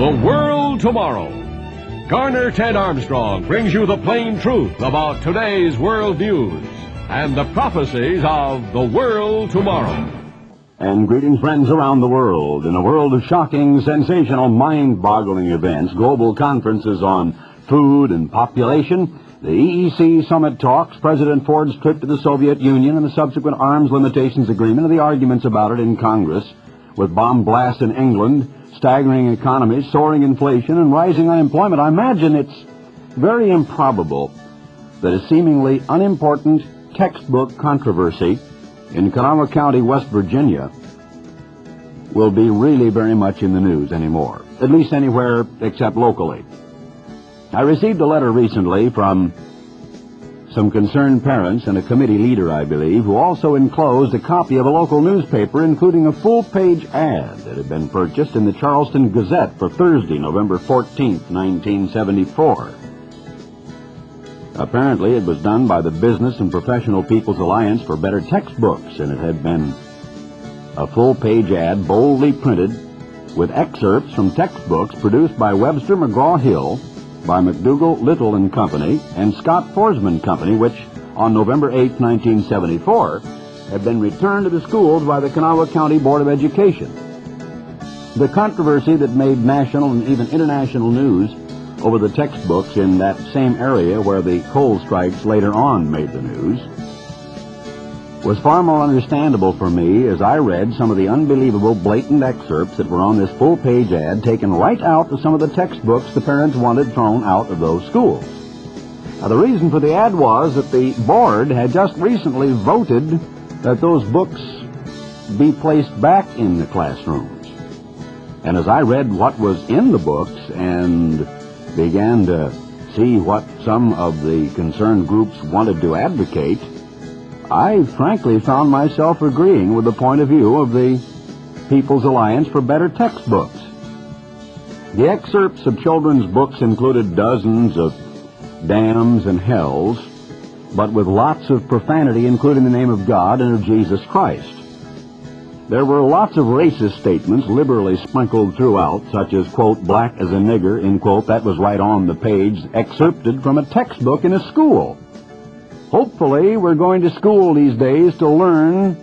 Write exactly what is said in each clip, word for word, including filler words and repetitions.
The World Tomorrow. Garner Ted Armstrong brings you the plain truth about today's world news and the prophecies of the world tomorrow. And greetings, friends around the world. In a world of shocking, sensational, mind-boggling events, global conferences on food and population, the E E C summit talks, President Ford's trip to the Soviet Union and the subsequent arms limitations agreement, and the arguments about it in Congress, with bomb blasts in England, staggering economies, soaring inflation, and rising unemployment, I imagine it's very improbable that a seemingly unimportant textbook controversy in Kanawha County, West Virginia, will be really very much in the news anymore, at least anywhere except locally. I received a letter recently from some concerned parents and a committee leader, I believe, who also enclosed a copy of a local newspaper, including a full-page ad that had been purchased in the Charleston Gazette for Thursday, November fourteenth, nineteen seventy-four. Apparently, it was done by the Business and Professional People's Alliance for Better Textbooks, and it had been a full-page ad boldly printed with excerpts from textbooks produced by Webster McGraw-Hill, by McDougall, Little and Company, and Scott Forsman Company, which, on November eighth, nineteen seventy-four, had been returned to the schools by the Kanawha County Board of Education. The controversy that made national and even international news over the textbooks in that same area where the coal strikes later on made the news was far more understandable for me as I read some of the unbelievable blatant excerpts that were on this full-page ad taken right out of some of the textbooks the parents wanted thrown out of those schools. Now, the reason for the ad was that the board had just recently voted that those books be placed back in the classrooms. And as I read what was in the books and began to see what some of the concerned groups wanted to advocate, I frankly found myself agreeing with the point of view of the People's Alliance for Better Textbooks. The excerpts of children's books included dozens of damns and hells, but with lots of profanity, including the name of God and of Jesus Christ. There were lots of racist statements liberally sprinkled throughout, such as, quote, black as a nigger, end quote. That was right on the page, excerpted from a textbook in a school. Hopefully, we're going to school these days to learn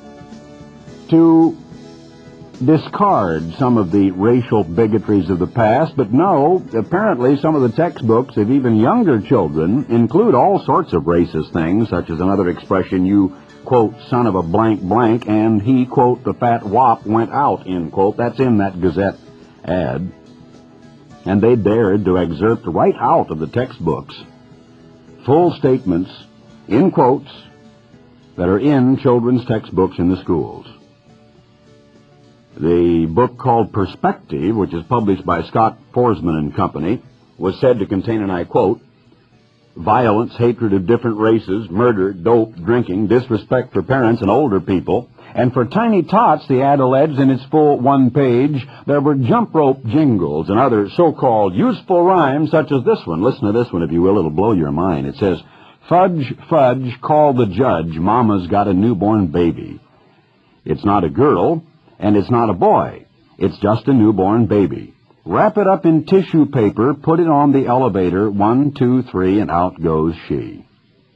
to discard some of the racial bigotries of the past, but no, apparently some of the textbooks of even younger children include all sorts of racist things, such as another expression, you, quote, son of a blank blank, and he, quote, the fat wop went out, end quote. That's in that Gazette ad. And they dared to excerpt right out of the textbooks full statements in quotes that are in children's textbooks in the schools. The book called Perspective, which is published by Scott Forsman and Company, was said to contain, and I quote, violence, hatred of different races, murder, dope, drinking, disrespect for parents and older people. And for tiny tots, the ad alleged in its full one page, there were jump rope jingles and other so-called useful rhymes such as this one. Listen to this one, if you will. It'll blow your mind. It says, fudge, fudge, call the judge. Mama's got a newborn baby. It's not a girl, and it's not a boy. It's just a newborn baby. Wrap it up in tissue paper, put it on the elevator, one, two, three, and out goes she.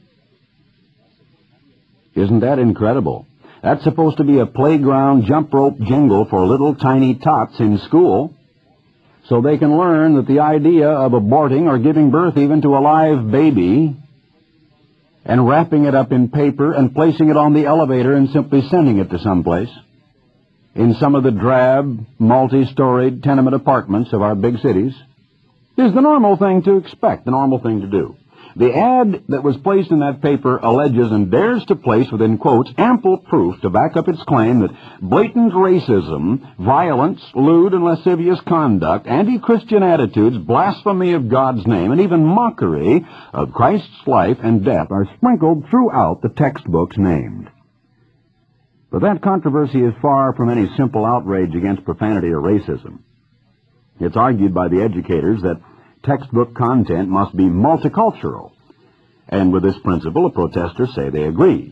Isn't that incredible? That's supposed to be a playground jump rope jingle for little tiny tots in school, so they can learn that the idea of aborting or giving birth even to a live baby and wrapping it up in paper and placing it on the elevator and simply sending it to someplace in some of the drab, multi-storied tenement apartments of our big cities is the normal thing to expect, the normal thing to do. The ad that was placed in that paper alleges and dares to place within quotes ample proof to back up its claim that blatant racism, violence, lewd and lascivious conduct, anti-Christian attitudes, blasphemy of God's name, and even mockery of Christ's life and death are sprinkled throughout the textbooks named. But that controversy is far from any simple outrage against profanity or racism. It's argued by the educators that textbook content must be multicultural, and with this principle, the protesters say they agree.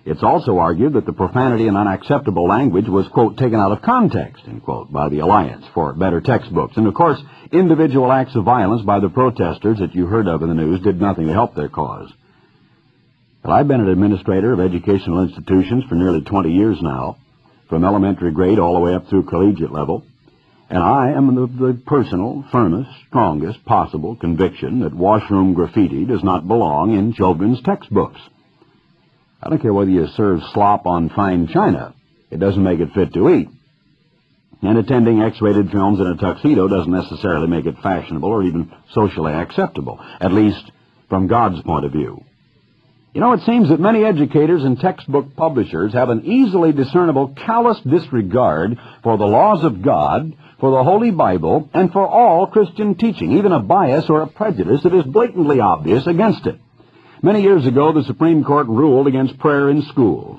It's also argued that the profanity and unacceptable language was, quote, taken out of context, end quote, by the Alliance for Better Textbooks. And, of course, individual acts of violence by the protesters that you heard of in the news did nothing to help their cause. But I've been an administrator of educational institutions for nearly twenty years now, from elementary grade all the way up through collegiate level, and I am of the personal, firmest, strongest possible conviction that washroom graffiti does not belong in children's textbooks. I don't care whether you serve slop on fine china. It doesn't make it fit to eat. And attending X-rated films in a tuxedo doesn't necessarily make it fashionable or even socially acceptable, at least from God's point of view. You know, it seems that many educators and textbook publishers have an easily discernible callous disregard for the laws of God, for the Holy Bible, and for all Christian teaching, even a bias or a prejudice that is blatantly obvious against it. Many years ago, the Supreme Court ruled against prayer in schools.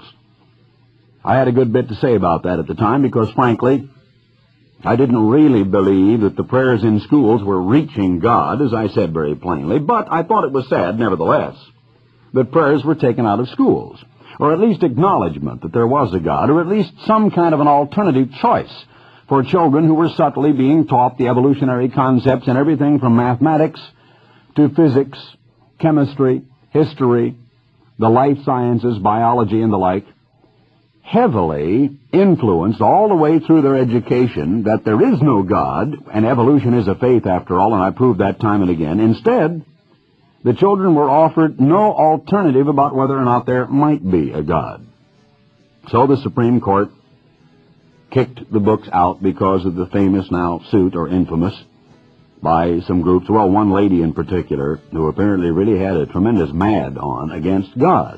I had a good bit to say about that at the time because, frankly, I didn't really believe that the prayers in schools were reaching God, as I said very plainly, but I thought it was sad, nevertheless, that prayers were taken out of schools, or at least acknowledgement that there was a God, or at least some kind of an alternative choice for children who were subtly being taught the evolutionary concepts in everything from mathematics to physics, chemistry, history, the life sciences, biology, and the like, heavily influenced all the way through their education that there is no God, and evolution is a faith after all, and I proved that time and again. Instead, the children were offered no alternative about whether or not there might be a God. So the Supreme Court kicked the books out because of the famous now suit, or infamous, by some groups, well, one lady in particular, who apparently really had a tremendous mad on against God.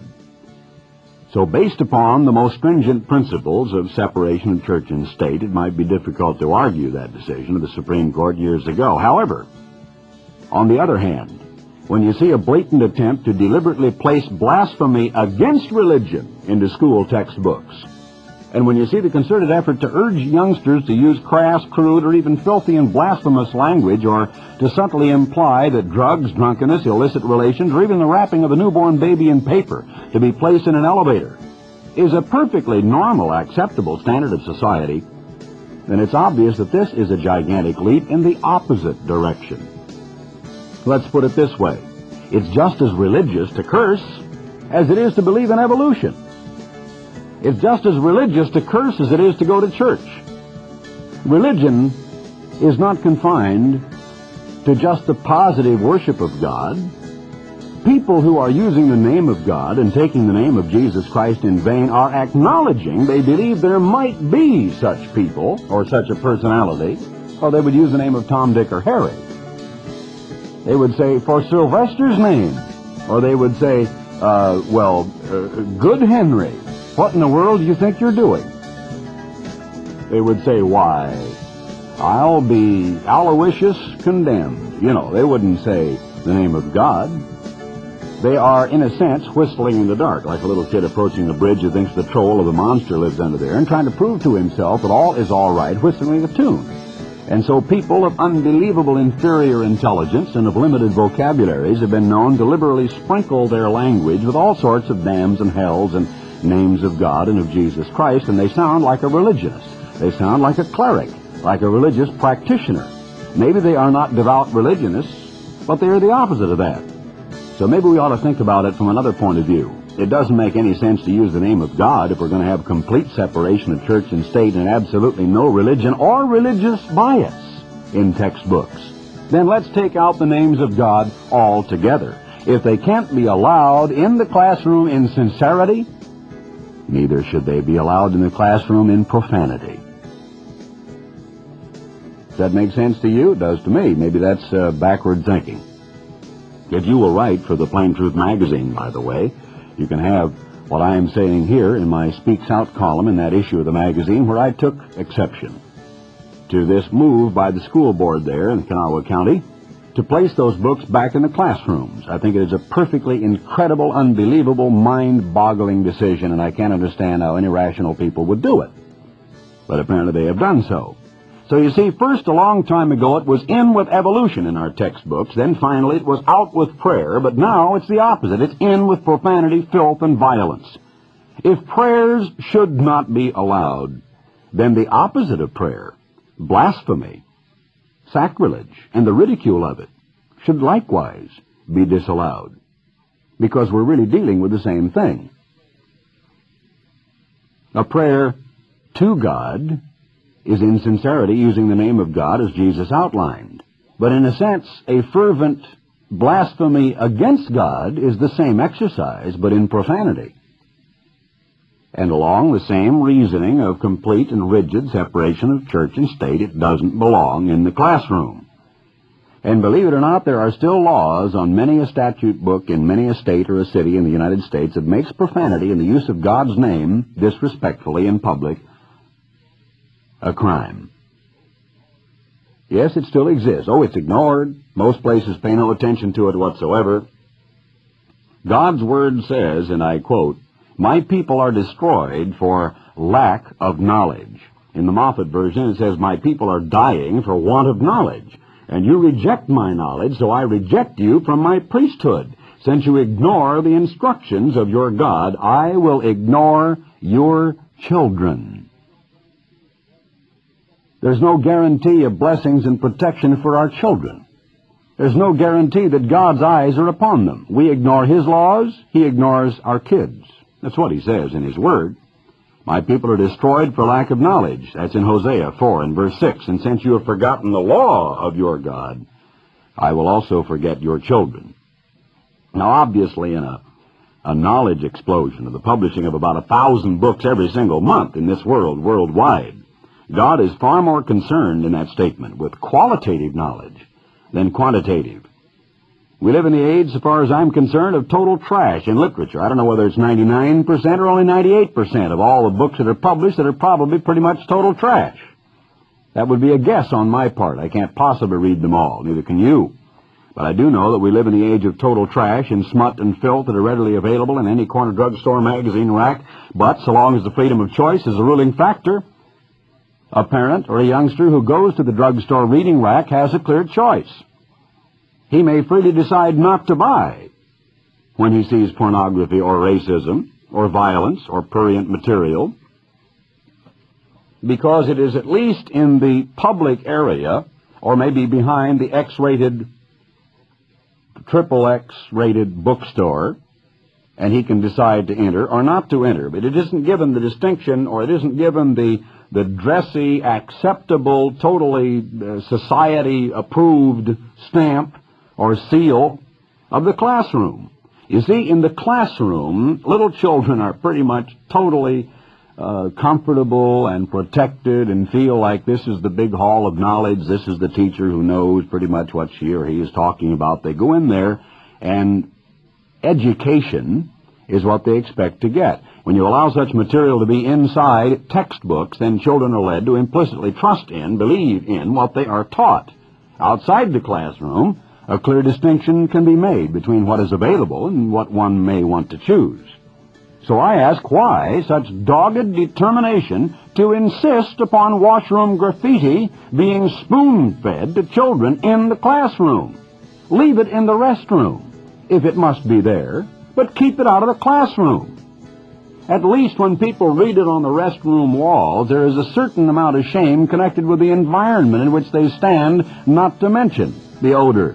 So based upon the most stringent principles of separation of church and state, it might be difficult to argue that decision of the Supreme Court years ago. However, on the other hand, when you see a blatant attempt to deliberately place blasphemy against religion into school textbooks, and when you see the concerted effort to urge youngsters to use crass, crude, or even filthy and blasphemous language, or to subtly imply that drugs, drunkenness, illicit relations, or even the wrapping of a newborn baby in paper to be placed in an elevator is a perfectly normal, acceptable standard of society, then it's obvious that this is a gigantic leap in the opposite direction. Let's put it this way. It's just as religious to curse as it is to believe in evolution. It's just as religious to curse as it is to go to church. Religion is not confined to just the positive worship of God. People who are using the name of God and taking the name of Jesus Christ in vain are acknowledging they believe there might be such people or such a personality, or they would use the name of Tom, Dick, or Harry. They would say, for Sylvester's name, or they would say, uh, well, uh, Good Henry. What in the world do you think you're doing? They would say, why, I'll be Aloysius condemned. You know, they wouldn't say the name of God. They are, in a sense, whistling in the dark, like a little kid approaching a bridge who thinks the troll or the monster lives under there, and trying to prove to himself that all is all right, whistling a tune. And so people of unbelievable inferior intelligence and of limited vocabularies have been known to liberally sprinkle their language with all sorts of damns and hells and names of God and of Jesus Christ, and they sound like a religionist. They sound like a cleric, like a religious practitioner. Maybe they are not devout religionists, but they are the opposite of that. So maybe we ought to think about it from another point of view. It doesn't make any sense to use the name of God if we're going to have complete separation of church and state and absolutely no religion or religious bias in textbooks. Then let's take out the names of God altogether. If they can't be allowed in the classroom in sincerity, neither should they be allowed in the classroom in profanity. Does that make sense to you? It does to me. Maybe that's uh, backward thinking. If you will write for the Plain Truth magazine, by the way, you can have what I am saying here in my Speaks Out column in that issue of the magazine, where I took exception to this move by the school board there in Kanawha County to place those books back in the classrooms. I think it is a perfectly incredible, unbelievable, mind-boggling decision, and I can't understand how any rational people would do it. But apparently they have done so. So you see, first, a long time ago, it was in with evolution in our textbooks. Then finally, it was out with prayer. But now it's the opposite. It's in with profanity, filth, and violence. If prayers should not be allowed, then the opposite of prayer, blasphemy, sacrilege, and the ridicule of it, should likewise be disallowed, because we're really dealing with the same thing. A prayer to God is in sincerity using the name of God as Jesus outlined. But in a sense, a fervent blasphemy against God is the same exercise, but in profanity. And along the same reasoning of complete and rigid separation of church and state, it doesn't belong in the classroom. And believe it or not, there are still laws on many a statute book in many a state or a city in the United States that makes profanity and the use of God's name disrespectfully in public a crime. Yes, it still exists. Oh, it's ignored. Most places pay no attention to it whatsoever. God's word says, and I quote, "My people are destroyed for lack of knowledge." In the Moffat version, it says, "My people are dying for want of knowledge. And you reject my knowledge, so I reject you from my priesthood. Since you ignore the instructions of your God, I will ignore your children." There's no guarantee of blessings and protection for our children. There's no guarantee that God's eyes are upon them. We ignore His laws, He ignores our kids. That's what He says in His Word. "My people are destroyed for lack of knowledge." That's in Hosea four and verse six. "And since you have forgotten the law of your God, I will also forget your children." Now, obviously, in a, a knowledge explosion of the publishing of about a thousand books every single month in this world, worldwide, God is far more concerned in that statement with qualitative knowledge than quantitative. We live in the age, so far as I'm concerned, of total trash in literature. I don't know whether it's ninety-nine percent or only ninety-eight percent of all the books that are published that are probably pretty much total trash. That would be a guess on my part. I can't possibly read them all, neither can you. But I do know that we live in the age of total trash and smut and filth that are readily available in any corner drugstore magazine rack. But so long as the freedom of choice is a ruling factor, a parent or a youngster who goes to the drugstore reading rack has a clear choice. He may freely decide not to buy when he sees pornography or racism or violence or prurient material, because it is at least in the public area or maybe behind the X-rated, triple X-rated bookstore, and he can decide to enter or not to enter. But it isn't given the distinction, or it isn't given the the dressy, acceptable, totally uh, society-approved stamp or seal of the classroom. You see, in the classroom, little children are pretty much totally uh, comfortable and protected and feel like this is the big hall of knowledge, this is the teacher who knows pretty much what she or he is talking about. They go in there, and education is what they expect to get. When you allow such material to be inside textbooks, then children are led to implicitly trust in, believe in what they are taught. Outside the classroom, a clear distinction can be made between what is available and what one may want to choose. So I ask, why such dogged determination to insist upon washroom graffiti being spoon-fed to children in the classroom? Leave it in the restroom, if it must be there, but keep it out of the classroom. At least when people read it on the restroom walls, there is a certain amount of shame connected with the environment in which they stand, not to mention the odor.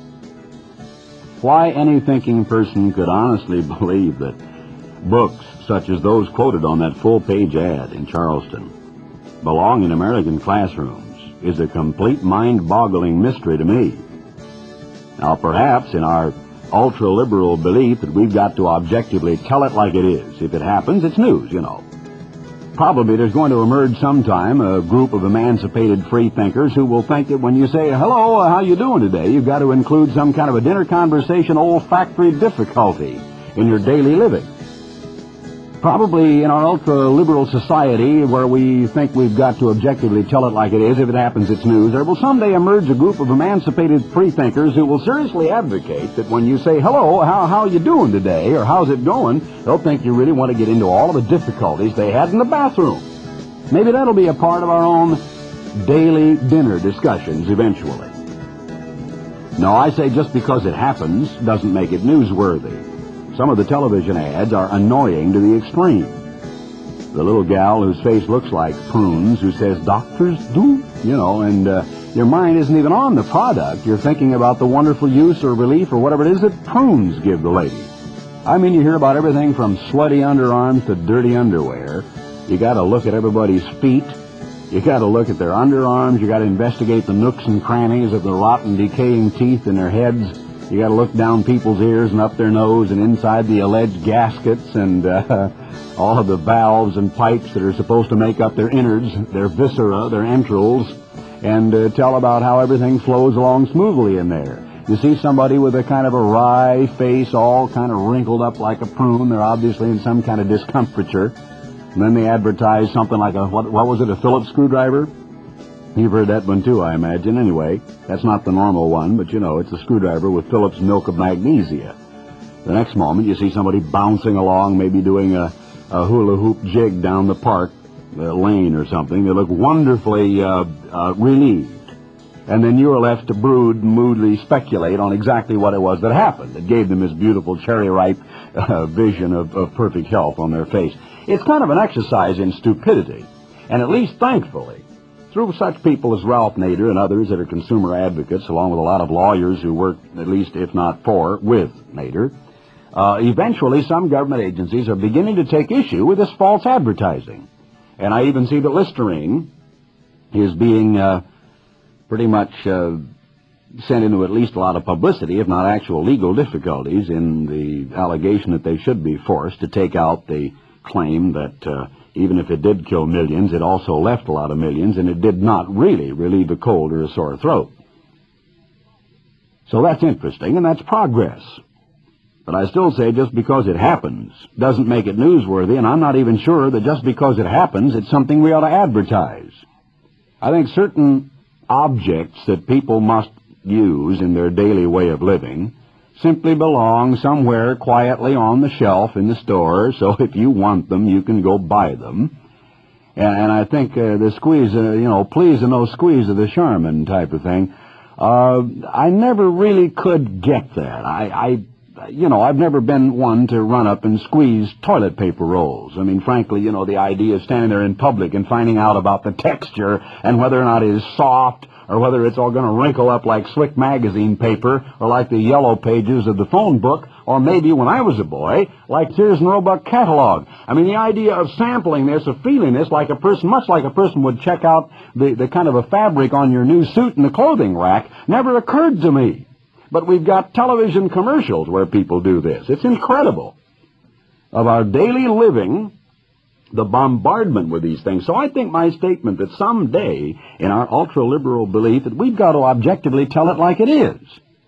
Why any thinking person could honestly believe that books such as those quoted on that full-page ad in Charleston belong in American classrooms is a complete mind-boggling mystery to me. Now, perhaps in our ultra-liberal belief that we've got to objectively tell it like it is. If it happens, it's news, you know. Probably there's going to emerge sometime a group of emancipated freethinkers who will think that when you say, "Hello, how you doing today?" you've got to include some kind of a dinner conversation olfactory difficulty in your daily living. Probably in our ultra-liberal society, where we think we've got to objectively tell it like it is, if it happens, it's news, there will someday emerge a group of emancipated freethinkers who will seriously advocate that when you say, "Hello, how how you doing today?" or "How's it going?" they'll think you really want to get into all of the difficulties they had in the bathroom. Maybe that'll be a part of our own daily dinner discussions eventually. No, I say just because it happens doesn't make it newsworthy. Some of the television ads are annoying to the extreme. The little gal whose face looks like prunes, who says, "Doctors do," you know, and uh, your mind isn't even on the product. You're thinking about the wonderful use or relief or whatever it is that prunes give the lady. I mean, you hear about everything from slutty underarms to dirty underwear. You got to look at everybody's feet. You got to look at their underarms. You got to investigate the nooks and crannies of the rotten, decaying teeth in their heads. You got to look down people's ears and up their nose and inside the alleged gaskets and uh, all of the valves and pipes that are supposed to make up their innards, their viscera, their entrails, and uh, tell about how everything flows along smoothly in there. You see somebody with a kind of a wry face, all kind of wrinkled up like a prune. They're obviously in some kind of discomfiture. And then they advertise something like a, what, what was it, a Phillips screwdriver? You've heard that one too, I imagine. Anyway, that's not the normal one, but you know, it's a screwdriver with Phillips milk of magnesia. The next moment, you see somebody bouncing along, maybe doing a, a hula hoop jig down the park uh, lane or something. They look wonderfully uh, uh, relieved. And then you are left to brood and moodily speculate on exactly what it was that happened that gave them this beautiful cherry-ripe uh, vision of, of perfect health on their face. It's kind of an exercise in stupidity, and at least thankfully, through such people as Ralph Nader and others that are consumer advocates, along with a lot of lawyers who work, at least if not for, with Nader, uh, eventually some government agencies are beginning to take issue with this false advertising. And I even see that Listerine is being uh, pretty much uh, sent into at least a lot of publicity, if not actual legal difficulties, in the allegation that they should be forced to take out the claim that uh, even if it did kill millions, it also left a lot of millions, and it did not really relieve a cold or a sore throat. So that's interesting, and that's progress. But I still say just because it happens doesn't make it newsworthy, and I'm not even sure that just because it happens, it's something we ought to advertise. I think certain objects that people must use in their daily way of living simply belong somewhere quietly on the shelf in the store, so if you want them, you can go buy them. And, and I think uh, the squeeze, uh, you know, please and no squeeze of the Charmin type of thing, uh, I never really could get that. I, I, you know, I've never been one to run up and squeeze toilet paper rolls. I mean, frankly, you know, the idea of standing there in public and finding out about the texture and whether or not it is soft, or whether it's all going to wrinkle up like Slick magazine paper, or like the yellow pages of the phone book, or maybe when I was a boy, like Sears and Roebuck catalog. I mean, the idea of sampling this, of feeling this, like a person, much like a person would check out the, the kind of a fabric on your new suit in the clothing rack, never occurred to me. But we've got television commercials where people do this. It's incredible. Of our daily living, the bombardment with these things. So I think my statement that someday, in our ultra-liberal belief, that we've got to objectively tell it like it is,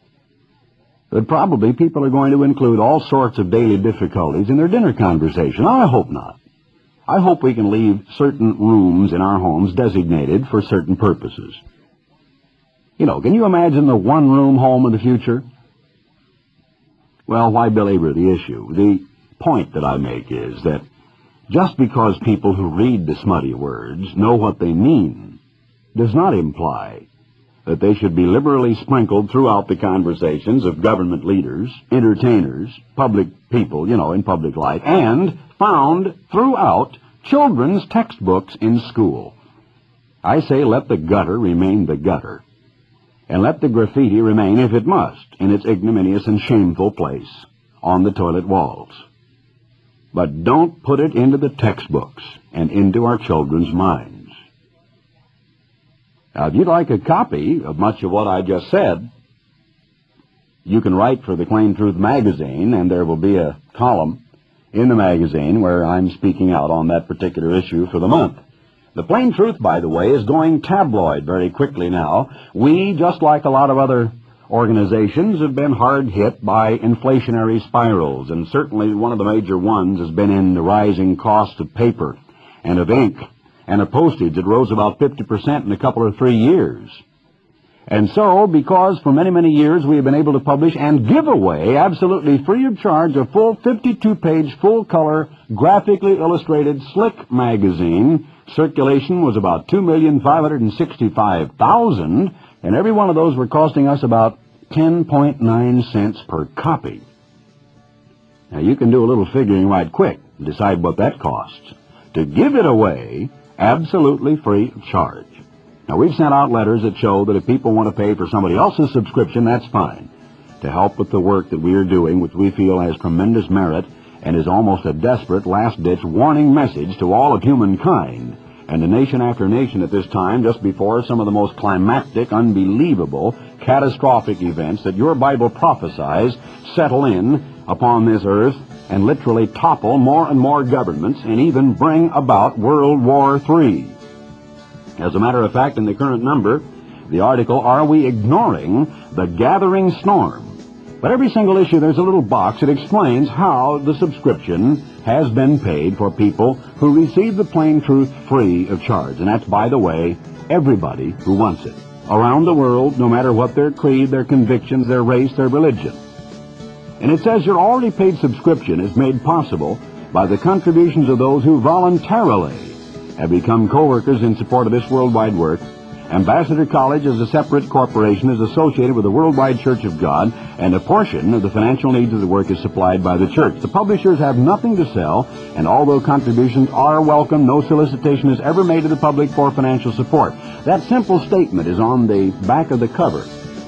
that probably people are going to include all sorts of daily difficulties in their dinner conversation. I hope not. I hope we can leave certain rooms in our homes designated for certain purposes. You know, can you imagine the one-room home of the future? Well, why belabor the issue? The point that I make is that just because people who read the smutty words know what they mean does not imply that they should be liberally sprinkled throughout the conversations of government leaders, entertainers, public people, you know, in public life, and found throughout children's textbooks in school. I say let the gutter remain the gutter, and let the graffiti remain, if it must, in its ignominious and shameful place on the toilet walls. But don't put it into the textbooks and into our children's minds. Now, if you'd like a copy of much of what I just said, you can write for the Plain Truth magazine, and there will be a column in the magazine where I'm speaking out on that particular issue for the month. The Plain Truth, by the way, is going tabloid very quickly now. We, just like a lot of other organizations, have been hard hit by inflationary spirals, and certainly one of the major ones has been in the rising cost of paper and of ink and of postage. It rose about fifty percent in a couple or three years. And so, because for many, many years we have been able to publish and give away, absolutely free of charge, a full fifty-two page, full-color, graphically illustrated Slick magazine, circulation was about two million five hundred sixty-five thousand, and every one of those were costing us about ten point nine cents per copy. Now, you can do a little figuring right quick and decide what that costs to give it away absolutely free of charge. Now, we've sent out letters that show that if people want to pay for somebody else's subscription, that's fine, to help with the work that we are doing, which we feel has tremendous merit and is almost a desperate last-ditch warning message to all of humankind and to nation after nation at this time, just before some of the most climactic, unbelievable, catastrophic events that your Bible prophesies settle in upon this earth and literally topple more and more governments and even bring about World War Three. As a matter of fact, in the current number, the article, Are We Ignoring the Gathering Storm? But every single issue, there's a little box that explains how the subscription has been paid for people who receive the plain truth free of charge. And that's, by the way, everybody who wants it, around the world, no matter what their creed, their convictions, their race, their religion. And it says your already paid subscription is made possible by the contributions of those who voluntarily have become co-workers in support of this worldwide work. Ambassador College, as a separate corporation, is associated with the Worldwide Church of God, and a portion of the financial needs of the work is supplied by the church. The publishers have nothing to sell, and although contributions are welcome, no solicitation is ever made to the public for financial support. That simple statement is on the back of the cover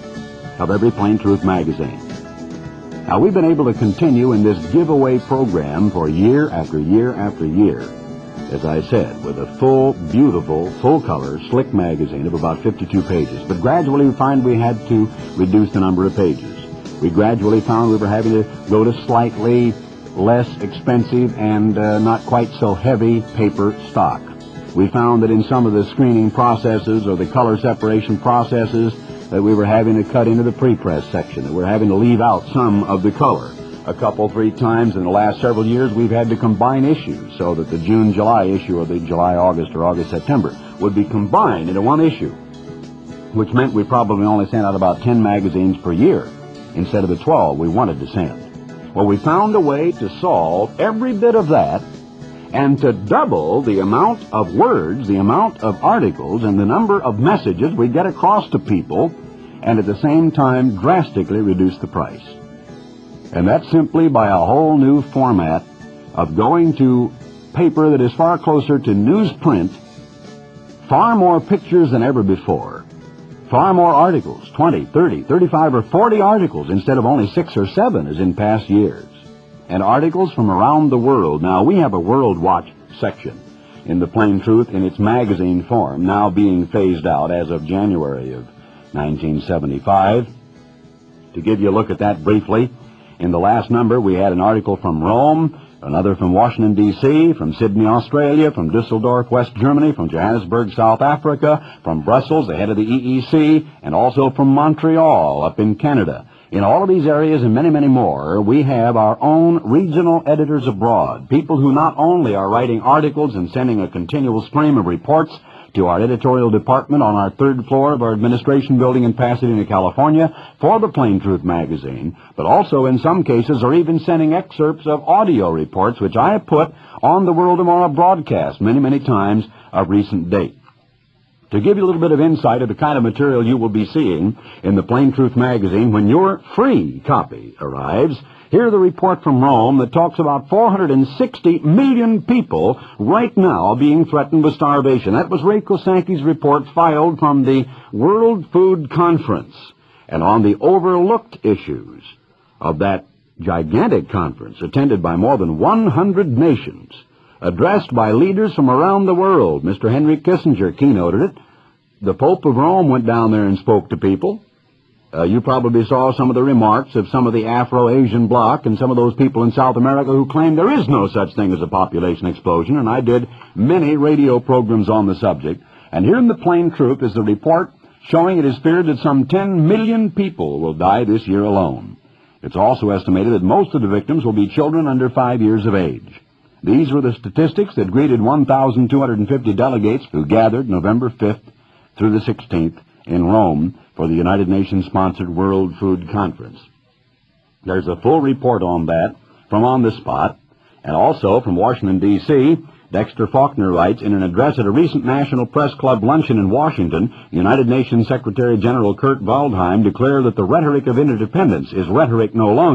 of every Plain Truth magazine. Now, we've been able to continue in this giveaway program for year after year after year, as I said, with a full, beautiful, full-color, slick magazine of about fifty-two pages. But gradually we find we had to reduce the number of pages. We gradually found we were having to go to slightly less expensive and uh, not quite so heavy paper stock. We found that in some of the screening processes or the color separation processes that we were having to cut into the pre-press section, that we're having to leave out some of the color. A couple, three times in the last several years, we've had to combine issues so that the June-July issue or the July-August or August-September would be combined into one issue, which meant we probably only sent out about ten magazines per year instead of the twelve we wanted to send. Well, we found a way to solve every bit of that and to double the amount of words, the amount of articles, and the number of messages we get across to people, and at the same time drastically reduce the price. And that's simply by a whole new format of going to paper that is far closer to newsprint, far more pictures than ever before, far more articles, twenty, thirty, thirty-five, or forty articles instead of only six or seven as in past years, and articles from around the world. Now, we have a World Watch section in the Plain Truth in its magazine form, now being phased out as of January of nineteen seventy-five. To give you a look at that briefly, in the last number, we had an article from Rome, another from Washington, D C, from Sydney, Australia, from Dusseldorf, West Germany, from Johannesburg, South Africa, from Brussels, the head of the E E C, and also from Montreal, up in Canada. In all of these areas and many, many more, we have our own regional editors abroad, people who not only are writing articles and sending a continual stream of reports to our editorial department on our third floor of our administration building in Pasadena, California, for the Plain Truth magazine, but also in some cases are even sending excerpts of audio reports, which I have put on the World Tomorrow broadcast many, many times of recent date. To give you a little bit of insight of the kind of material you will be seeing in the Plain Truth magazine when your free copy arrives, here's the report from Rome that talks about four hundred sixty million people right now being threatened with starvation. That was Ray Kosanki's report filed from the World Food Conference. And on the overlooked issues of that gigantic conference, attended by more than one hundred nations, addressed by leaders from around the world, Mister Henry Kissinger keynoted it. The Pope of Rome went down there and spoke to people. Uh, you probably saw some of the remarks of some of the Afro-Asian bloc and some of those people in South America who claim there is no such thing as a population explosion, and I did many radio programs on the subject. And here in the Plain Truth is the report showing it is feared that some ten million people will die this year alone. It's also estimated that most of the victims will be children under five years of age. These were the statistics that greeted one thousand two hundred fifty delegates who gathered November fifth through the sixteenth in Rome for the United Nations-sponsored World Food Conference. There's a full report on that from On the Spot, and also from Washington, D C, Dexter Faulkner writes, in an address at a recent National Press Club luncheon in Washington, United Nations Secretary General Kurt Waldheim declared that the rhetoric of interdependence is rhetoric no longer.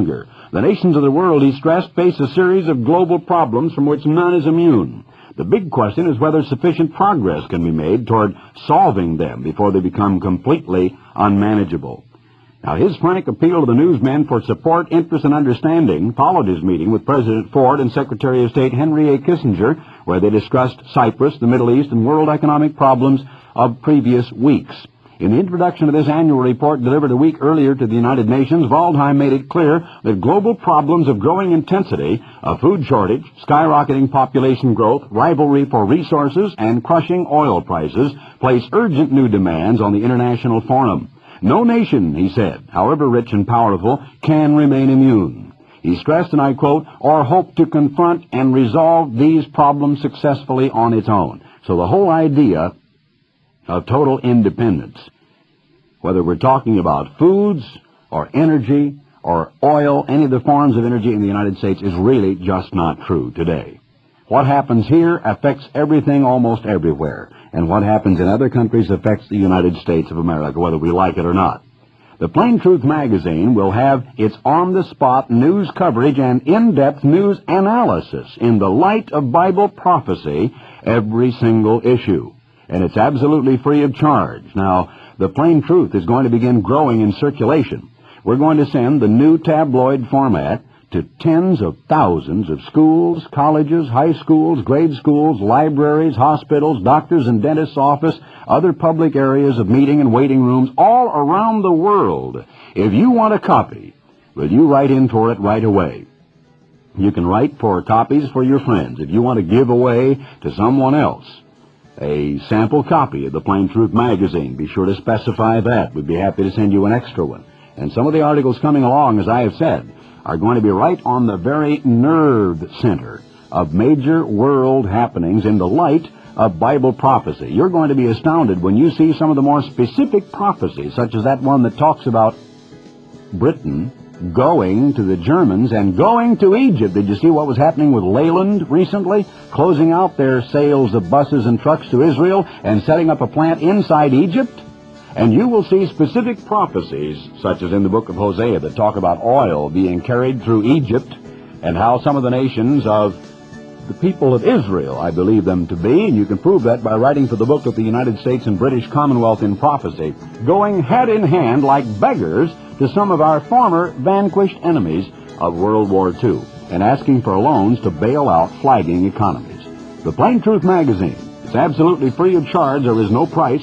The nations of the world, he stressed, face a series of global problems from which none is immune. The big question is whether sufficient progress can be made toward solving them before they become completely unmanageable. Now, his frank appeal to the newsmen for support, interest, and understanding followed his meeting with President Ford and Secretary of State Henry A. Kissinger, where they discussed Cyprus, the Middle East, and world economic problems of previous weeks. In the introduction of this annual report delivered a week earlier to the United Nations, Waldheim made it clear that global problems of growing intensity, a food shortage, skyrocketing population growth, rivalry for resources, and crushing oil prices place urgent new demands on the international forum. No nation, he said, however rich and powerful, can remain immune. He stressed, and I quote, or hope to confront and resolve these problems successfully on its own. So the whole idea of total independence, whether we're talking about foods or energy or oil, any of the forms of energy in the United States, is really just not true today. What happens here affects everything almost everywhere, and what happens in other countries affects the United States of America, whether we like it or not. The Plain Truth magazine will have its on-the-spot news coverage and in-depth news analysis in the light of Bible prophecy every single issue. And it's absolutely free of charge. Now, the Plain Truth is going to begin growing in circulation. We're going to send the new tabloid format to tens of thousands of schools, colleges, high schools, grade schools, libraries, hospitals, doctors' and dentists' office, other public areas of meeting and waiting rooms all around the world. If you want a copy, will you write in for it right away? You can write for copies for your friends. If you want to give away to someone else a sample copy of the Plain Truth magazine, be sure to specify that. We'd be happy to send you an extra one. And some of the articles coming along, as I have said, are going to be right on the very nerve center of major world happenings in the light of Bible prophecy. You're going to be astounded when you see some of the more specific prophecies, such as that one that talks about Britain going to the Germans and going to Egypt. Did you see what was happening with Leyland recently? Closing out their sales of buses and trucks to Israel and setting up a plant inside Egypt? And you will see specific prophecies, such as in the book of Hosea, that talk about oil being carried through Egypt and how some of the nations of the people of Israel, I believe them to be, and you can prove that by writing for the book of the United States and British Commonwealth in Prophecy, going head in hand like beggars to some of our former vanquished enemies of World War Two and asking for loans to bail out flagging economies. The Plain Truth magazine, it's absolutely free of charge. There is no price.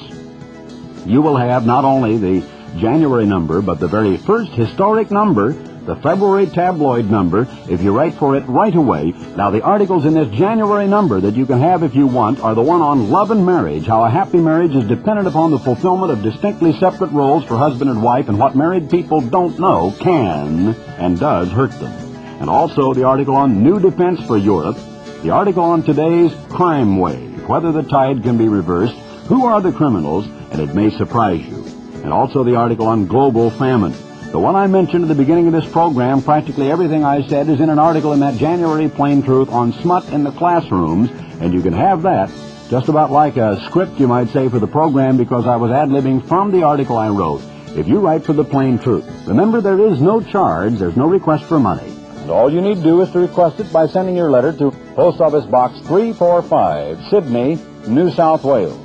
You will have not only the January number, but the very first historic number, the February tabloid number, if you write for it right away. Now, the articles in this January number that you can have if you want are the one on love and marriage, how a happy marriage is dependent upon the fulfillment of distinctly separate roles for husband and wife, and what married people don't know can and does hurt them. And also the article on new defense for Europe, the article on today's crime wave, whether the tide can be reversed, who are the criminals, and it may surprise you. And also the article on global famine. The one I mentioned at the beginning of this program, practically everything I said is in an article in that January Plain Truth on smut in the classrooms, and you can have that just about like a script, you might say, for the program, because I was ad-libbing from the article I wrote. If you write for the Plain Truth, remember there is no charge, there's no request for money. And all you need to do is to request it by sending your letter to Post Office Box three forty-five, Sydney, New South Wales.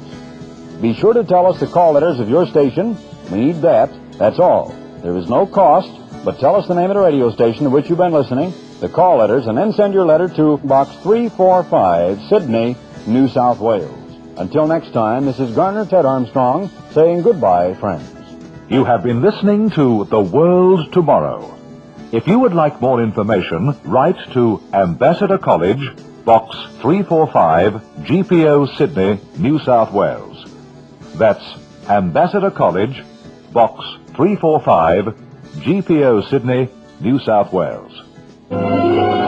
Be sure to tell us the call letters of your station. We need that, that's all. There is no cost, but tell us the name of the radio station to which you've been listening, the call letters, and then send your letter to Box three forty-five, Sydney, New South Wales. Until next time, this is Garner Ted Armstrong saying goodbye, friends. You have been listening to The World Tomorrow. If you would like more information, write to Ambassador College, Box three forty-five, G P O, Sydney, New South Wales. That's Ambassador College, Box three forty-five, G P O, Sydney, New South Wales.